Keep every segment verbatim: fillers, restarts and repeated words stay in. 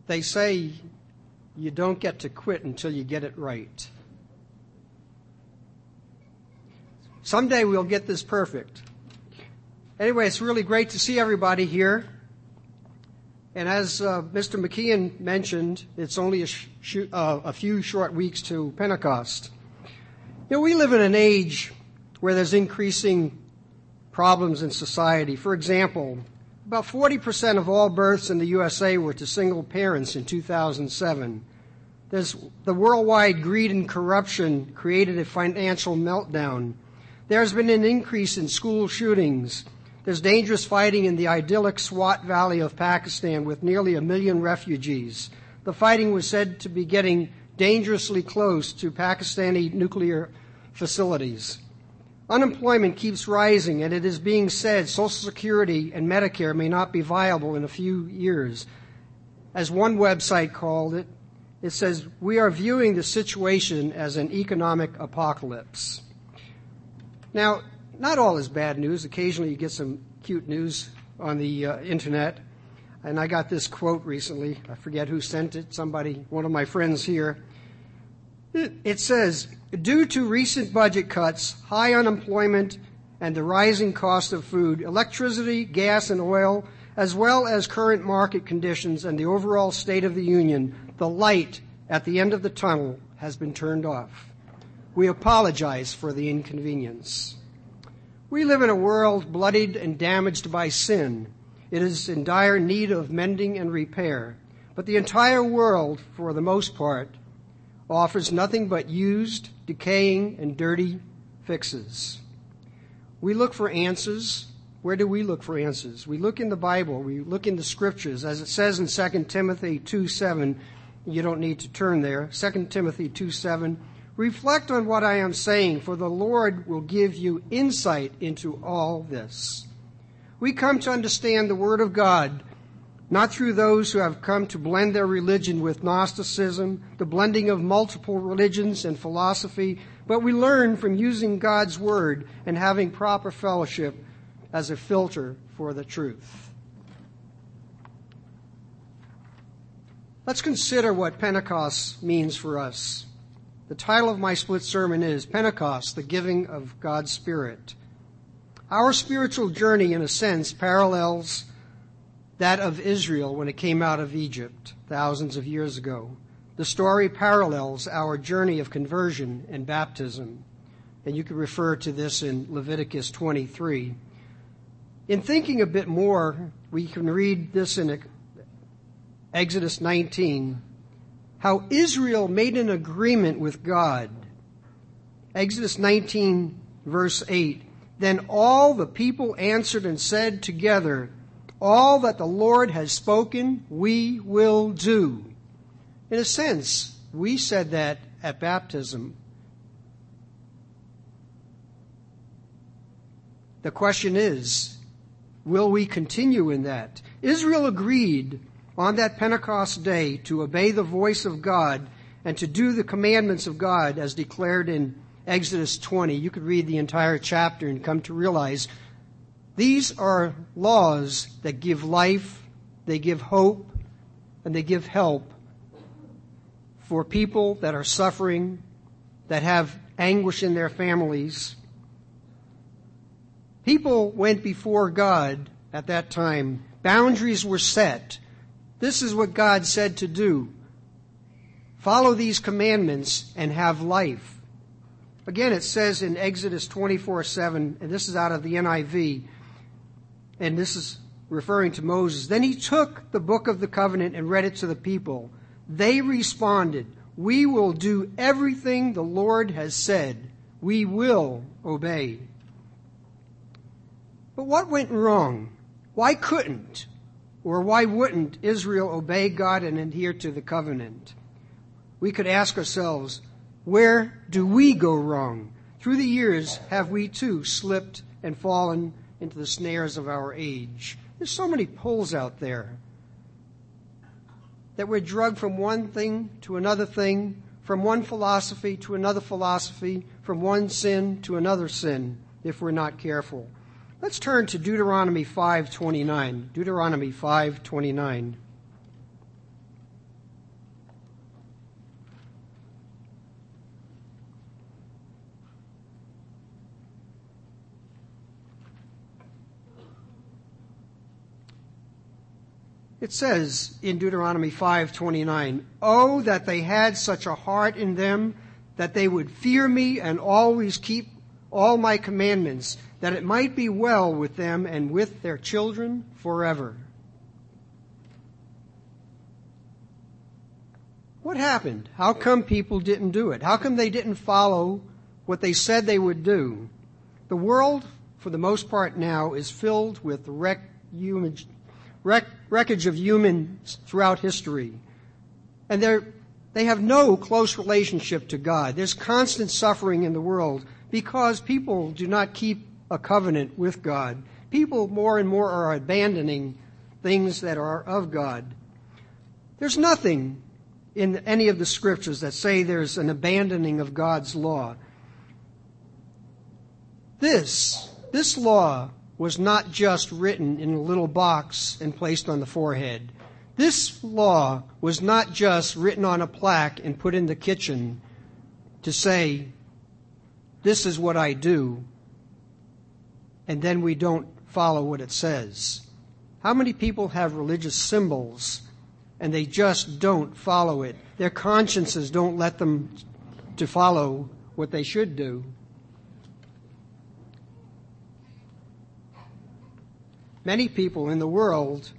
they say you don't get to quit until you get it right. Someday we'll get this perfect. Anyway, it's really great to see everybody here. And as uh, Mister McKeon mentioned, it's only a, sh- sh- uh, a few short weeks to Pentecost. You know, we live in an age where there's increasing problems in society. For example, about forty percent of all births in the U S A were to single parents in two thousand seven. There's the worldwide greed and corruption created a financial meltdown. There's been an increase in school shootings. There's dangerous fighting in the idyllic Swat Valley of Pakistan with nearly a million refugees. The fighting was said to be getting dangerously close to Pakistani nuclear facilities. Unemployment keeps rising, and it is being said Social Security and Medicare may not be viable in a few years. As one website called it, it says, "We are viewing the situation as an economic apocalypse." Now, not all is bad news. Occasionally you get some cute news on the uh, internet. And I got this quote recently. I forget who sent it. Somebody, one of my friends here. It, it says, "Due to recent budget cuts, high unemployment, and the rising cost of food, electricity, gas, and oil, as well as current market conditions and the overall state of the union, the light at the end of the tunnel has been turned off. We apologize for the inconvenience." We live in a world bloodied and damaged by sin. It is in dire need of mending and repair. But the entire world, for the most part, offers nothing but used, decaying, and dirty fixes. We look for answers. Where do we look for answers? We look in the Bible. We look in the Scriptures. As it says in Second Timothy two seven, you don't need to turn there, Second Timothy two seven, "Reflect on what I am saying, for the Lord will give you insight into all this." We come to understand the Word of God, not through those who have come to blend their religion with Gnosticism, the blending of multiple religions and philosophy, but we learn from using God's Word and having proper fellowship as a filter for the truth. Let's consider what Pentecost means for us. The title of my split sermon is Pentecost, the Giving of God's Spirit. Our spiritual journey, in a sense, parallels that of Israel when it came out of Egypt thousands of years ago. The story parallels our journey of conversion and baptism. And you can refer to this in Leviticus twenty-three. In thinking a bit more, we can read this in Exodus nineteen, how Israel made an agreement with God. Exodus nineteen, verse eight, "Then all the people answered and said together, 'All that the Lord has spoken, we will do.'" In a sense, we said that at baptism. The question is, will we continue in that? Israel agreed on that Pentecost day to obey the voice of God and to do the commandments of God as declared in Exodus twenty. You could read the entire chapter and come to realize these are laws that give life, they give hope, and they give help for people that are suffering, that have anguish in their families. People went before God at that time. Boundaries were set. This is what God said to do. Follow these commandments and have life. Again, it says in Exodus twenty-four seven, and this is out of the N I V, and this is referring to Moses. "Then he took the book of the covenant and read it to the people. They responded, 'We will do everything the Lord has said. We will obey.'" But what went wrong? Why couldn't or why wouldn't Israel obey God and adhere to the covenant? We could ask ourselves, where do we go wrong? Through the years, have we too slipped and fallen into the snares of our age? There's so many pulls out there that we're drugged from one thing to another thing, from one philosophy to another philosophy, from one sin to another sin, if we're not careful. Let's turn to Deuteronomy five twenty-nine. Deuteronomy five twenty-nine. It says in Deuteronomy five twenty-nine, "Oh, that they had such a heart in them, that they would fear me and always keep all my commandments, that it might be well with them and with their children forever." What happened? How come people didn't do it? How come they didn't follow what they said they would do? The world, for the most part now, is filled with wreck, human, wreck, wreckage of humans throughout history. And they're, they have no close relationship to God. There's constant suffering in the world because people do not keep a covenant with God. People more and more are abandoning things that are of God. There's nothing in any of the scriptures that say there's an abandoning of God's law. This, this law was not just written in a little box and placed on the forehead. This law was not just written on a plaque and put in the kitchen to say, "This is what I do," and then we don't follow what it says. How many people have religious symbols and they just don't follow it? Their consciences don't let them to follow what they should do. Many people in the world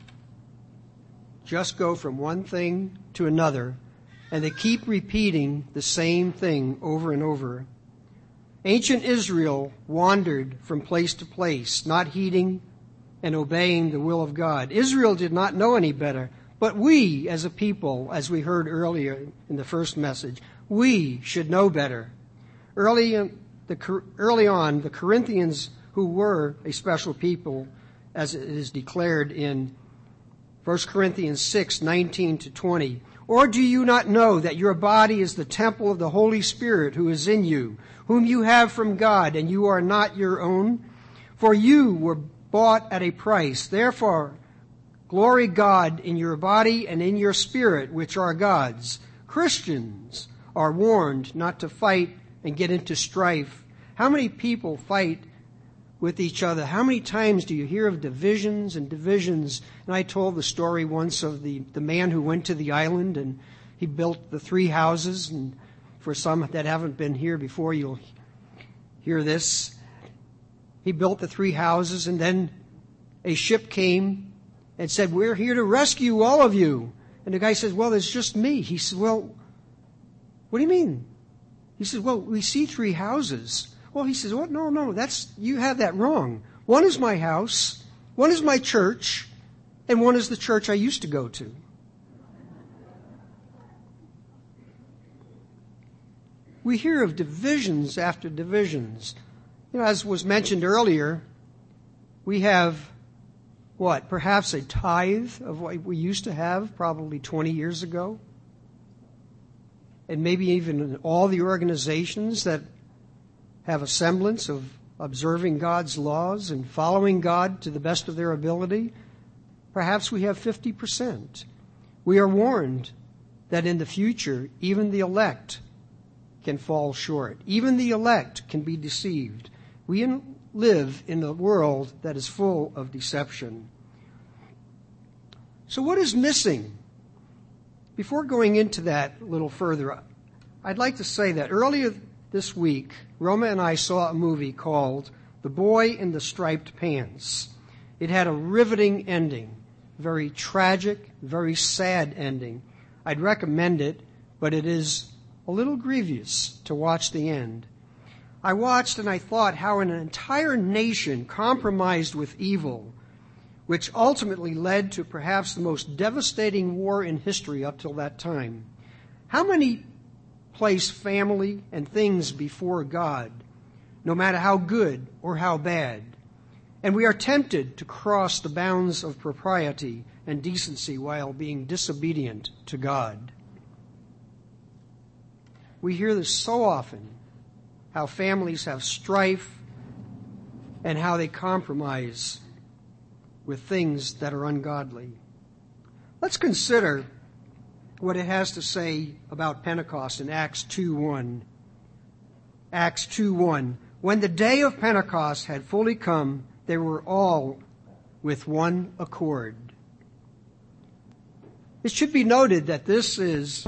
just go from one thing to another, and they keep repeating the same thing over and over. Ancient Israel wandered from place to place, not heeding and obeying the will of God. Israel did not know any better. But we, as a people, as we heard earlier in the first message, we should know better. Early, in the, early on, the Corinthians, who were a special people, as it is declared in First Corinthians six nineteen to twenty, "Or do you not know that your body is the temple of the Holy Spirit who is in you, whom you have from God, and you are not your own? For you were bought at a price. Therefore, glory God in your body and in your spirit, which are God's." Christians are warned not to fight and get into strife. How many people fight with each other? How many times do you hear of divisions and divisions? And I told the story once of the, the man who went to the island and he built the three houses. And for some that haven't been here before, you'll hear this. He built the three houses, and then a ship came and said, "We're here to rescue all of you." And the guy says, "Well, it's just me." He said, "Well, what do you mean?" He says, "Well, we see three houses." Well, he says, "What? No, no, that's, you have that wrong. One is my house, one is my church, and one is the church I used to go to." We hear of divisions after divisions. You know, as was mentioned earlier, we have, what, perhaps a tithe of what we used to have probably twenty years ago. And maybe even all the organizations that have a semblance of observing God's laws and following God to the best of their ability, perhaps we have fifty percent. We are warned that in the future, even the elect can fall short. Even the elect can be deceived. We live in a world that is full of deception. So what is missing? Before going into that a little further, I'd like to say that earlier this week, Roma and I saw a movie called The Boy in the Striped Pants. It had a riveting ending, very tragic, very sad ending. I'd recommend it, but it is a little grievous to watch the end. I watched and I thought how an entire nation compromised with evil, which ultimately led to perhaps the most devastating war in history up till that time. How many place family and things before God, no matter how good or how bad? And we are tempted to cross the bounds of propriety and decency while being disobedient to God. We hear this so often, how families have strife and how they compromise with things that are ungodly. Let's consider what it has to say about Pentecost in Acts two one. Acts two one. When the day of Pentecost had fully come, they were all with one accord. It should be noted that this is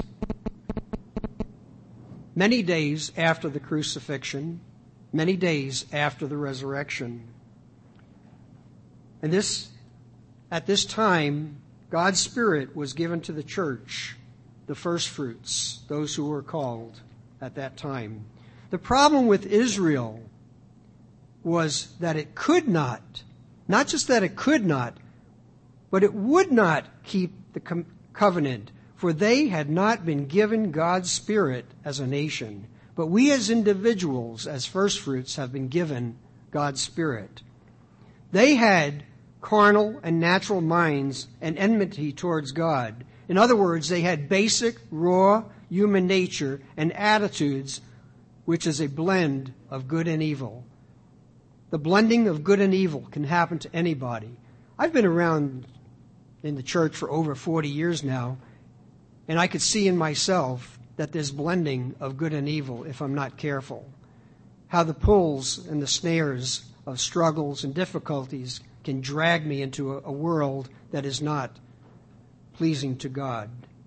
many days after the crucifixion, many days after the resurrection. And this, at this time, God's Spirit was given to the church, the first fruits, those who were called at that time. The problem with Israel was that it could not, not just that it could not, but it would not keep the com- covenant, for they had not been given God's Spirit as a nation. But we as individuals, as first fruits, have been given God's Spirit. They had carnal and natural minds and enmity towards God. In other words, they had basic, raw human nature and attitudes, which is a blend of good and evil. The blending of good and evil can happen to anybody. I've been around in the church for over forty years now, and I could see in myself that there's blending of good and evil if I'm not careful. How the pulls and the snares of struggles and difficulties can drag me into a, a world that is not pleasing to God.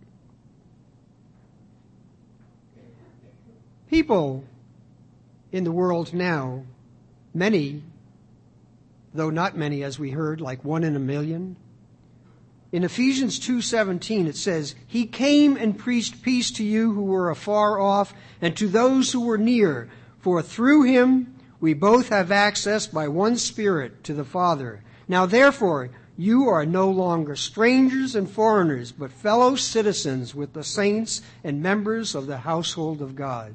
People in the world now, many, though not many as we heard, like one in a million. In Ephesians two seventeen it says, He came and preached peace to you who were afar off and to those who were near, for through him we both have access by one Spirit to the Father. Now therefore, you are no longer strangers and foreigners, but fellow citizens with the saints and members of the household of God.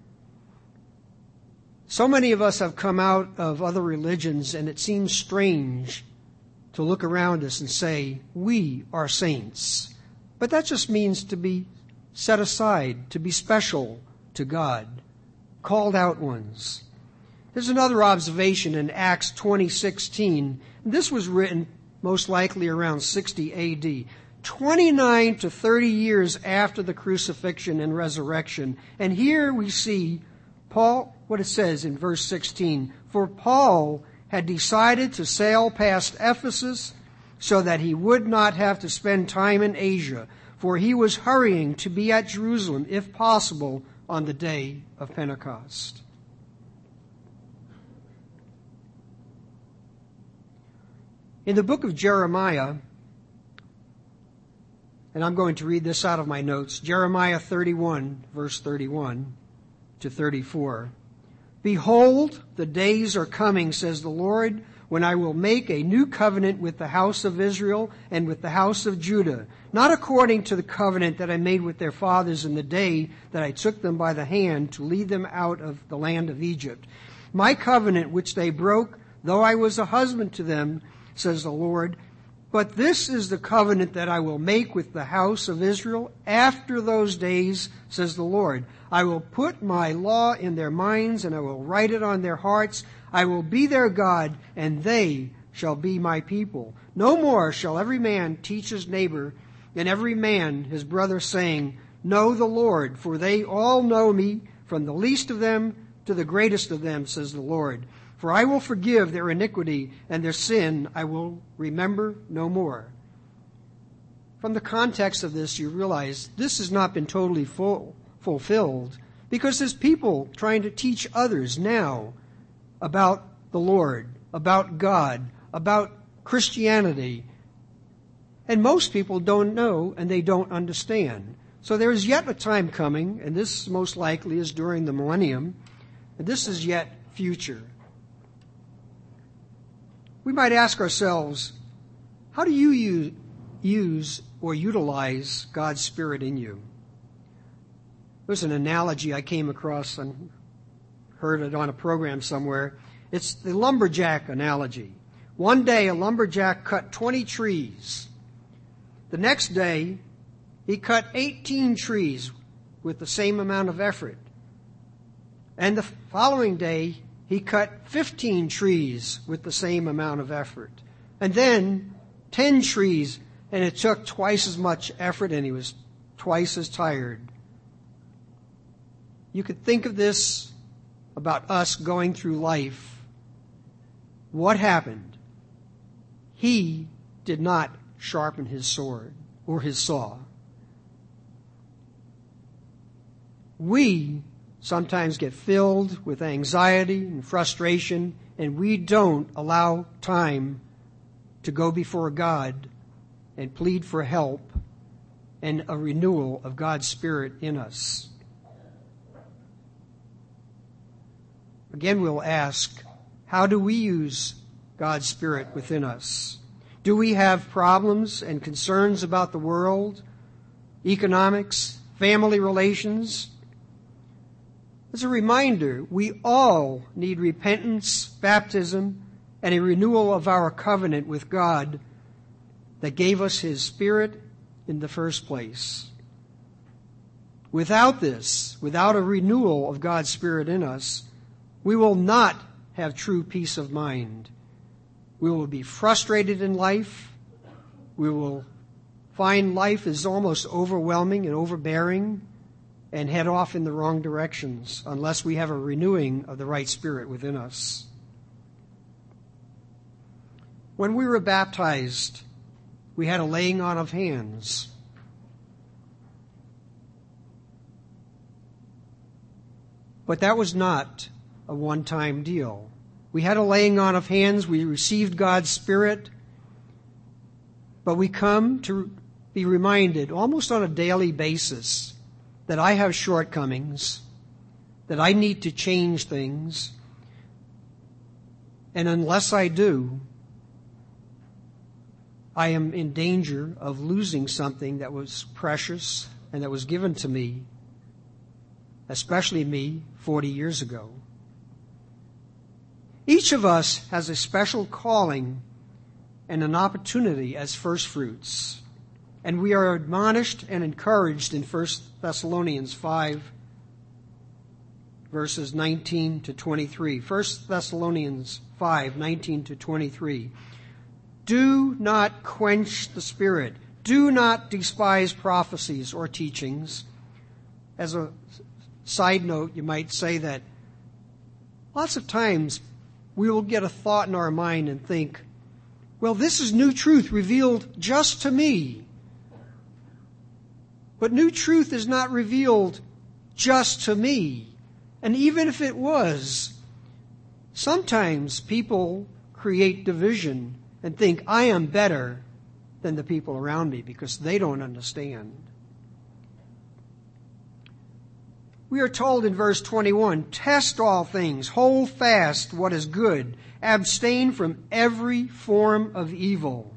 So many of us have come out of other religions, and it seems strange to look around us and say, we are saints. But that just means to be set aside, to be special to God, called out ones. There's another observation in Acts twenty sixteen. This was written most likely around sixty A D, twenty-nine to thirty years after the crucifixion and resurrection. And here we see Paul, what it says in verse sixteen, for Paul had decided to sail past Ephesus so that he would not have to spend time in Asia, for he was hurrying to be at Jerusalem, if possible, on the day of Pentecost. In the book of Jeremiah, and I'm going to read this out of my notes, Jeremiah thirty-one, verse thirty-one to thirty-four. Behold, the days are coming, says the Lord, when I will make a new covenant with the house of Israel and with the house of Judah, not according to the covenant that I made with their fathers in the day that I took them by the hand to lead them out of the land of Egypt. My covenant which they broke, though I was a husband to them, says the Lord. But this is the covenant that I will make with the house of Israel after those days, says the Lord. I will put my law in their minds, and I will write it on their hearts. I will be their God, and they shall be my people. No more shall every man teach his neighbor, and every man his brother, saying, Know the Lord, for they all know me, from the least of them to the greatest of them, says the Lord. For I will forgive their iniquity, and their sin I will remember no more. From the context of this, you realize this has not been totally full, fulfilled, because there's people trying to teach others now about the Lord, about God, about Christianity. And most people don't know and they don't understand. So there is yet a time coming, and this most likely is during the millennium, and this is yet future. We might ask ourselves, how do you use, use or utilize God's Spirit in you? There's an analogy I came across and heard it on a program somewhere. It's the lumberjack analogy. One day a lumberjack cut twenty trees. The next day he cut eighteen trees with the same amount of effort. And the following day he cut fifteen trees with the same amount of effort. And then ten trees, and it took twice as much effort, and he was twice as tired. You could think of this about us going through life. What happened? He did not sharpen his sword. or his saw. We sometimes get filled with anxiety and frustration, and we don't allow time to go before God and plead for help and a renewal of God's Spirit in us. Again, we'll ask, how do we use God's Spirit within us? Do we have problems and concerns about the world, economics, family relations? As a reminder, we all need repentance, baptism, and a renewal of our covenant with God that gave us His Spirit in the first place. Without this, without a renewal of God's Spirit in us, we will not have true peace of mind. We will be frustrated in life. We will find life is almost overwhelming and overbearing and head off in the wrong directions unless we have a renewing of the right spirit within us. When we were baptized, we had a laying on of hands. But that was not a one-time deal. We had a laying on of hands. We received God's Spirit. But we come to be reminded almost on a daily basis that I have shortcomings, that I need to change things. And unless I do, I am in danger of losing something that was precious and that was given to me, especially me, forty years ago. Each of us has a special calling and an opportunity as first fruits. And we are admonished and encouraged in First Thessalonians five, verses nineteen to twenty-three. First Thessalonians five, nineteen to twenty-three. Do not quench the Spirit. Do not despise prophecies or teachings. As a side note, you might say that lots of times we will get a thought in our mind and think, well, this is new truth revealed just to me. But new truth is not revealed just to me. And even if it was, sometimes people create division and think I am better than the people around me because they don't understand. We are told in verse twenty-one, test all things, hold fast what is good, abstain from every form of evil.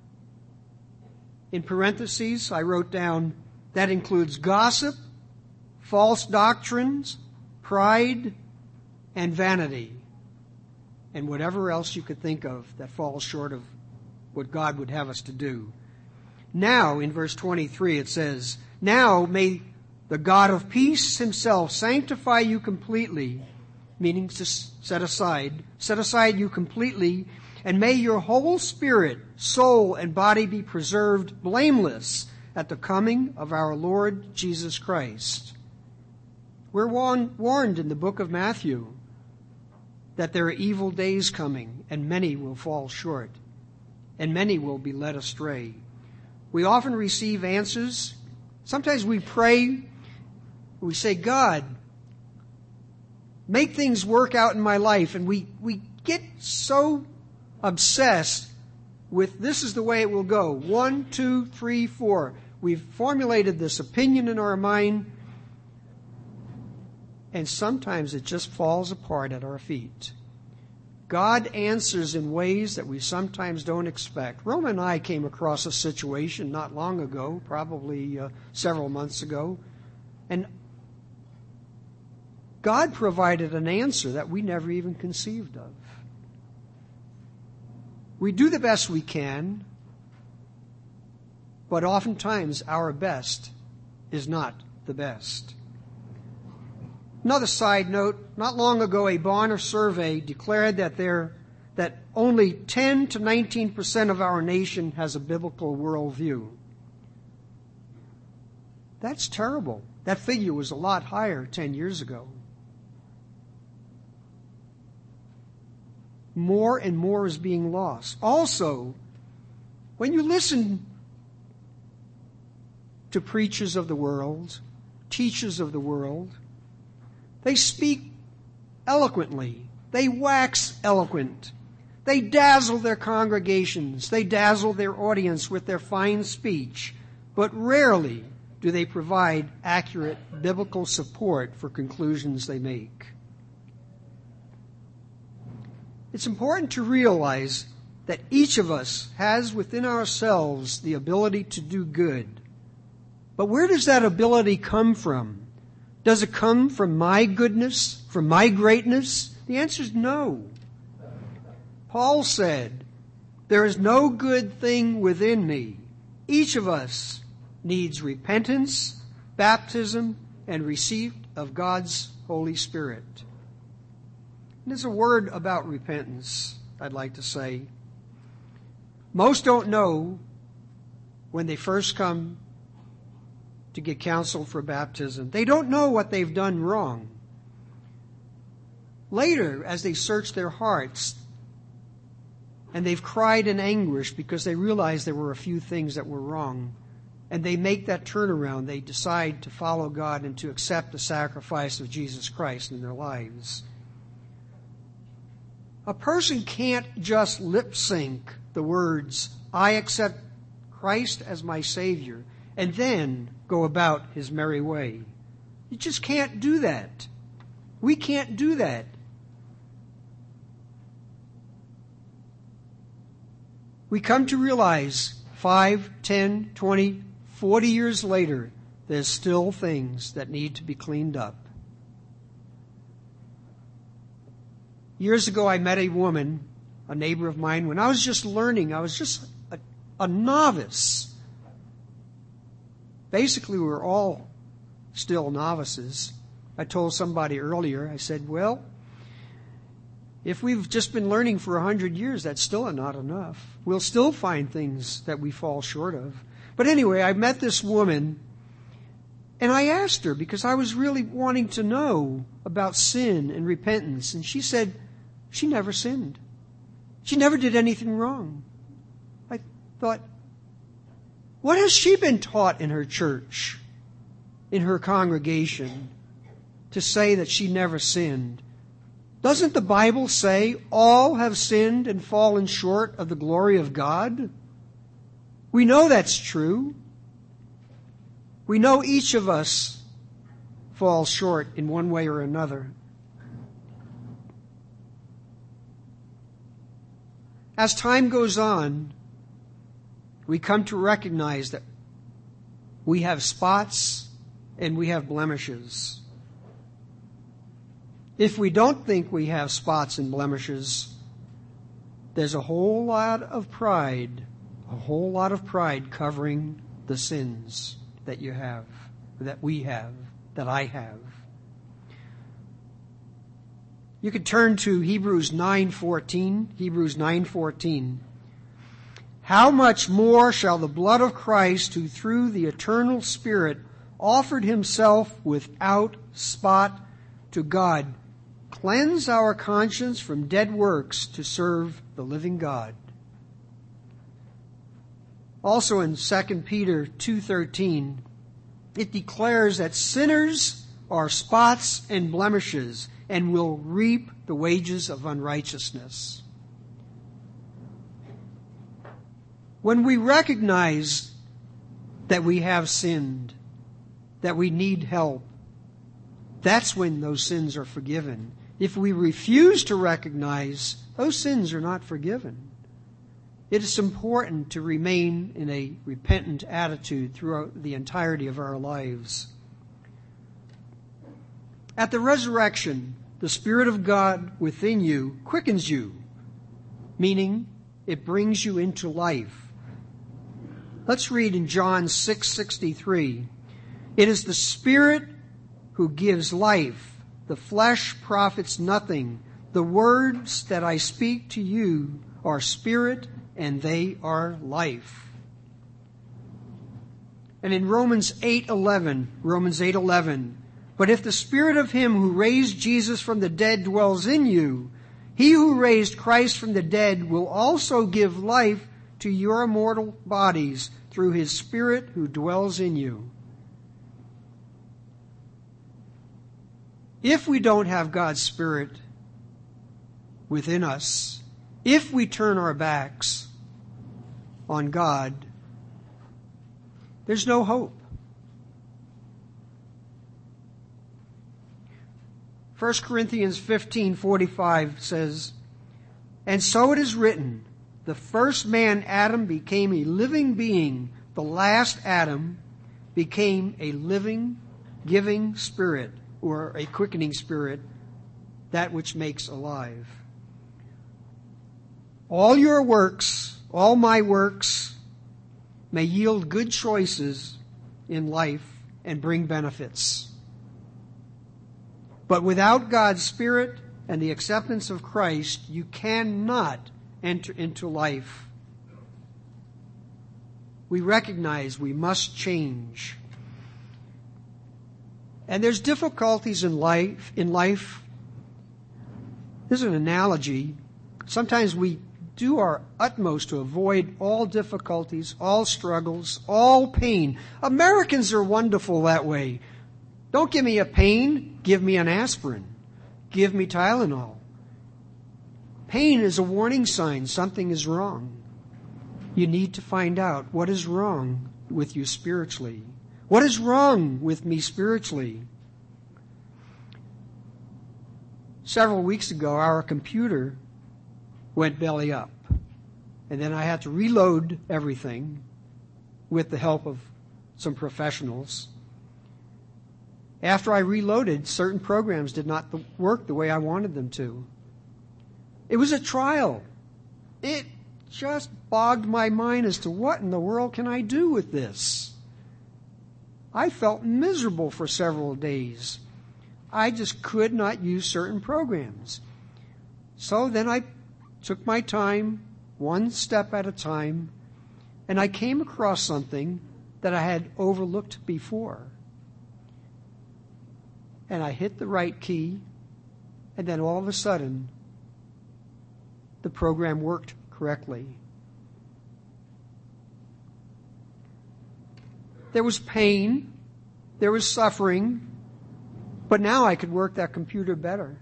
In parentheses, I wrote down, that includes gossip, false doctrines, pride, and vanity, and whatever else you could think of that falls short of what God would have us to do. Now, in verse twenty-three, it says, now may the God of peace himself sanctify you completely, meaning to set aside, set aside you completely, and may your whole spirit, soul, and body be preserved blameless at the coming of our Lord Jesus Christ. We're warned in the book of Matthew that there are evil days coming, and many will fall short, and many will be led astray. We often receive answers. Sometimes we pray, we say, God, make things work out in my life, and we, we get so obsessed with this is the way it will go. One, two, three, four. We've formulated this opinion in our mind, and sometimes it just falls apart at our feet. God answers in ways that we sometimes don't expect. Roma and I came across a situation not long ago, probably uh, several months ago, and God provided an answer that we never even conceived of. We do the best we can, but oftentimes our best is not the best. Another side note, not long ago a Barna survey declared that there that only ten to nineteen percent of our nation has a biblical worldview. That's terrible. That figure was a lot higher ten years ago. More and more is being lost. Also, when you listen to preachers of the world, teachers of the world. They speak eloquently. They wax eloquent. They dazzle their congregations. They dazzle their audience with their fine speech, but rarely do they provide accurate biblical support for conclusions they make. It's important to realize that each of us has within ourselves the ability to do good. But where does that ability come from? Does it come from my goodness, from my greatness? The answer is no. Paul said, "There is no good thing within me." Each of us needs repentance, baptism, and receipt of God's Holy Spirit. And there's a word about repentance I'd like to say. Most don't know when they first come to get counsel for baptism. They don't know what they've done wrong. Later, as they search their hearts, and they've cried in anguish because they realize there were a few things that were wrong, and they make that turnaround, they decide to follow God and to accept the sacrifice of Jesus Christ in their lives. A person can't just lip sync the words, "I accept Christ as my Savior," and then go about his merry way. You just can't do that. We can't do that. We come to realize five, ten, twenty, forty years later, there's still things that need to be cleaned up. Years ago, I met a woman, a neighbor of mine, when I was just learning. I was just a, a novice. Basically, we were all still novices. I told somebody earlier, I said, well, if we've just been learning for a hundred years, that's still not enough. We'll still find things that we fall short of. But anyway, I met this woman, and I asked her, because I was really wanting to know about sin and repentance, and she said she never sinned. She never did anything wrong. I thought, what has she been taught in her church, in her congregation, to say that she never sinned? Doesn't the Bible say all have sinned and fallen short of the glory of God? We know that's true. We know each of us falls short in one way or another. As time goes on, we come to recognize that we have spots and we have blemishes. If we don't think we have spots and blemishes, there's a whole lot of pride, a whole lot of pride covering the sins that you have, that we have, that I have. You could turn to Hebrews nine fourteen, Hebrews nine fourteen. How much more shall the blood of Christ, who through the eternal Spirit offered himself without spot to God, cleanse our conscience from dead works to serve the living God. Also in Second Peter two thirteen, it declares that sinners are spots and blemishes and will reap the wages of unrighteousness. When we recognize that we have sinned, that we need help, that's when those sins are forgiven. If we refuse to recognize, those sins are not forgiven. It is important to remain in a repentant attitude throughout the entirety of our lives. At the resurrection, the Spirit of God within you quickens you, meaning it brings you into life. Let's read in John six sixty-three. It is the Spirit who gives life. The flesh profits nothing. The words that I speak to you are spirit and they are life. And in Romans eight eleven, Romans eight eleven, but if the Spirit of him who raised Jesus from the dead dwells in you, he who raised Christ from the dead will also give life to your immortal bodies through his Spirit who dwells in you. If we don't have God's Spirit within us, if we turn our backs on God, there's no hope. First Corinthians fifteen forty-five says, "And so it is written, the first man, Adam, became a living being. The last Adam became a living, giving spirit," or a quickening spirit, that which makes alive. All your works, all my works, may yield good choices in life and bring benefits. But without God's Spirit and the acceptance of Christ, you cannot enter into life. We recognize we must change. And there's difficulties in life. In life, this is an analogy. Sometimes we do our utmost to avoid all difficulties, all struggles, all pain. Americans are wonderful that way. Don't give me a pain, give me an aspirin. Give me Tylenol. Pain is a warning sign something is wrong. You need to find out what is wrong with you spiritually. What is wrong with me spiritually? Several weeks ago, our computer went belly up. And then I had to reload everything with the help of some professionals. After I reloaded, certain programs did not work the way I wanted them to. It was a trial. It just bogged my mind as to what in the world can I do with this. I felt miserable for several days. I just could not use certain programs. So then I took my time, one step at a time, and I came across something that I had overlooked before. And I hit the right key, and then all of a sudden, the program worked correctly. There was pain, there was suffering, but now I could work that computer better.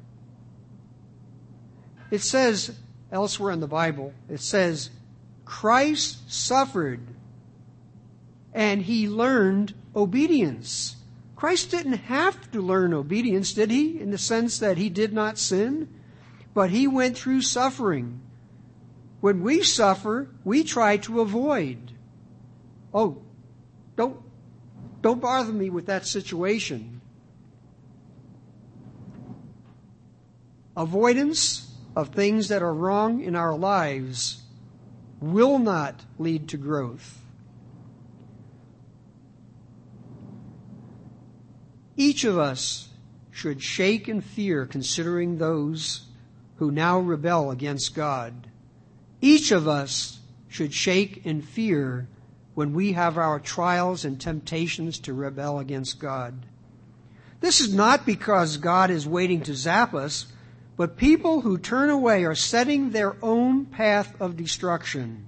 It says elsewhere in the Bible, it says, Christ suffered and he learned obedience. Christ didn't have to learn obedience, did he? In the sense that he did not sin, but he went through suffering. When we suffer, we try to avoid. Oh, don't, don't bother me with that situation. Avoidance of things that are wrong in our lives will not lead to growth. Each of us should shake in fear considering those who now rebel against God. Each of us should shake in fear when we have our trials and temptations to rebel against God. This is not because God is waiting to zap us, but people who turn away are setting their own path of destruction.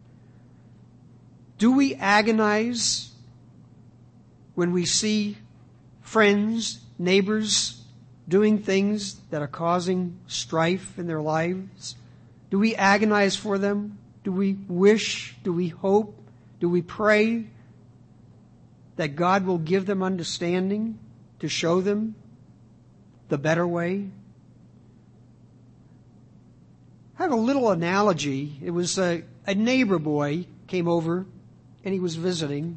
Do we agonize when we see friends, neighbors doing things that are causing strife in their lives? Do we agonize for them? Do we wish? Do we hope? Do we pray that God will give them understanding to show them the better way? I have a little analogy. It was a, a neighbor boy came over and he was visiting.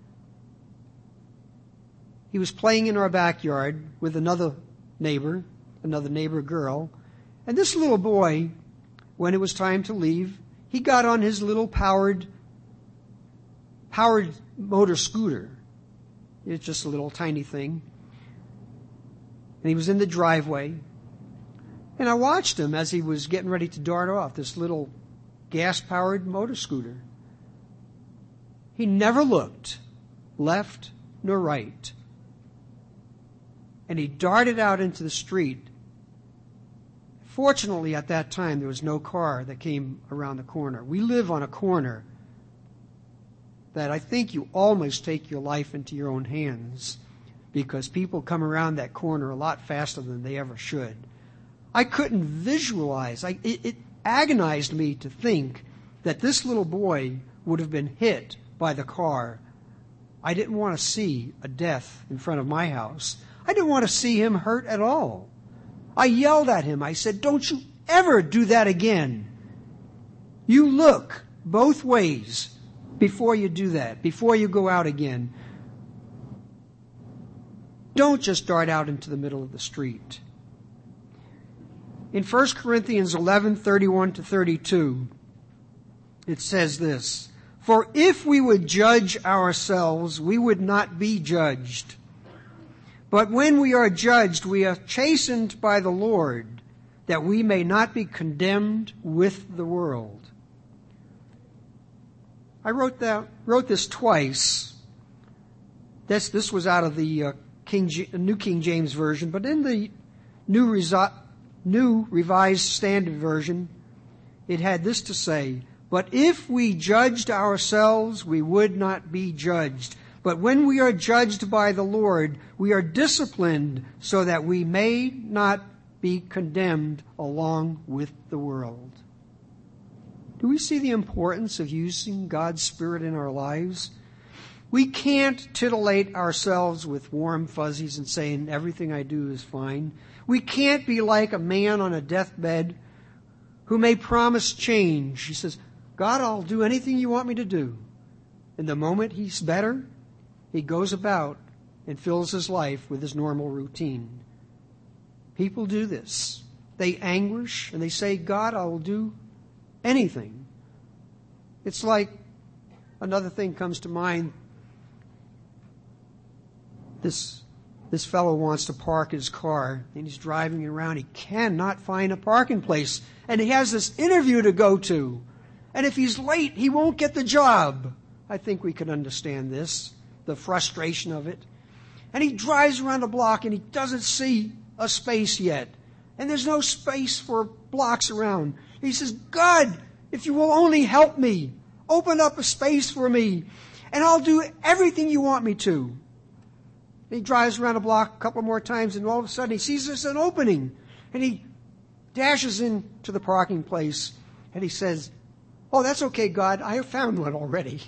He was playing in our backyard with another neighbor, another neighbor girl. And this little boy, when it was time to leave, he got on his little powered, powered motor scooter. It's just a little tiny thing. And he was in the driveway. And I watched him as he was getting ready to dart off, this little gas-powered motor scooter. He never looked left nor right. And he darted out into the street, Fortunately, at that time, there was no car that came around the corner. We live on a corner that I think you almost take your life into your own hands, because people come around that corner a lot faster than they ever should. I couldn't visualize. I, it, it agonized me to think that this little boy would have been hit by the car. I didn't want to see a death in front of my house. I didn't want to see him hurt at all. I yelled at him. I said, "Don't you ever do that again. You look both ways before you do that, before you go out again. Don't just dart out into the middle of the street." In First Corinthians eleven, thirty-one to thirty-two, it says this, "For if we would judge ourselves, we would not be judged. But when we are judged, we are chastened by the Lord, that we may not be condemned with the world." I wrote that, wrote this twice. This, this was out of the uh, King, New King James Version, but in the New, Resi- New Revised Standard Version, it had this to say, "But if we judged ourselves, we would not be judged. But when we are judged by the Lord, we are disciplined so that we may not be condemned along with the world." Do we see the importance of using God's Spirit in our lives? We can't titillate ourselves with warm fuzzies and saying everything I do is fine. We can't be like a man on a deathbed who may promise change. He says, "God, I'll do anything you want me to do." And the moment he's better, he goes about and fills his life with his normal routine. People do this. They anguish and they say, "God, I will do anything." It's like, another thing comes to mind. This, this fellow wants to park his car and he's driving around. He cannot find a parking place. And he has this interview to go to. And if he's late, he won't get the job. I think we can understand this, the frustration of it. And he drives around the block and he doesn't see a space yet. And there's no space for blocks around. He says, "God, if you will only help me, open up a space for me, and I'll do everything you want me to." And he drives around the block a couple more times, and all of a sudden he sees there's an opening. And he dashes into the parking place, and he says, "Oh, that's okay, God, I have found one already."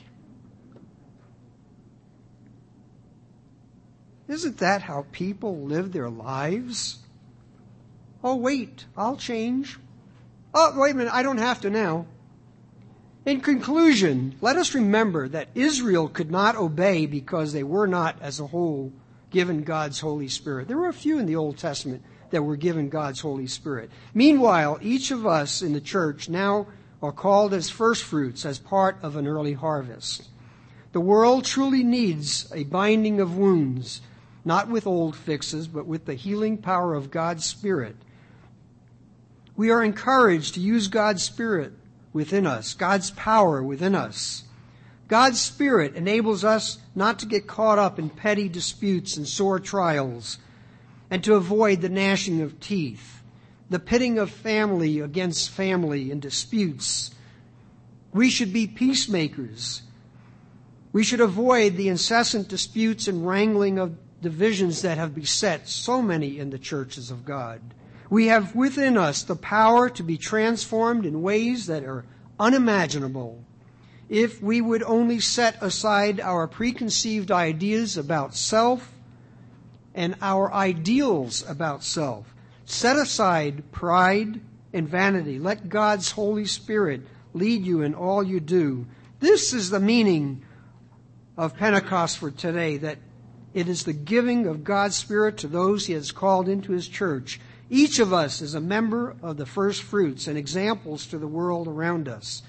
Isn't that how people live their lives? "Oh, wait, I'll change. Oh, wait a minute, I don't have to now." In conclusion, let us remember that Israel could not obey because they were not, as a whole, given God's Holy Spirit. There were a few in the Old Testament that were given God's Holy Spirit. Meanwhile, each of us in the church now are called as first fruits, as part of an early harvest. The world truly needs a binding of wounds, not with old fixes, but with the healing power of God's Spirit. We are encouraged to use God's Spirit within us, God's power within us. God's Spirit enables us not to get caught up in petty disputes and sore trials, and to avoid the gnashing of teeth, the pitting of family against family in disputes. We should be peacemakers. We should avoid the incessant disputes and wrangling of divisions that have beset so many in the churches of God. We have within us the power to be transformed in ways that are unimaginable if we would only set aside our preconceived ideas about self and our ideals about self. Set aside pride and vanity. Let God's Holy Spirit lead you in all you do. This is the meaning of Pentecost for today, that it is the giving of God's Spirit to those He has called into His church. Each of us is a member of the first fruits and examples to the world around us.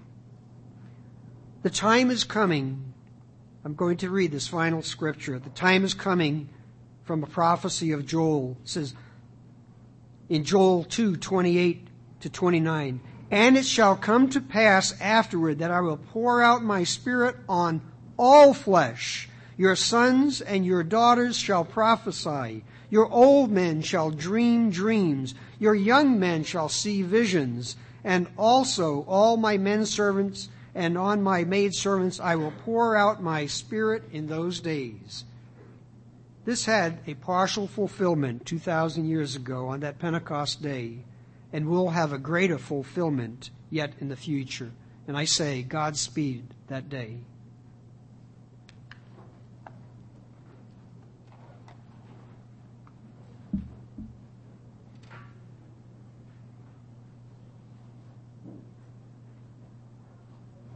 The time is coming. I'm going to read this final scripture. The time is coming from a prophecy of Joel. It says in Joel two, twenty-eight to twenty-nine, "And it shall come to pass afterward that I will pour out my Spirit on all flesh. Your sons and your daughters shall prophesy. Your old men shall dream dreams. Your young men shall see visions. And also all my men servants and on my maid servants I will pour out my Spirit in those days. This had a partial fulfillment two thousand years ago on that Pentecost day, and will have a greater fulfillment yet in the future. And I say, Godspeed that day.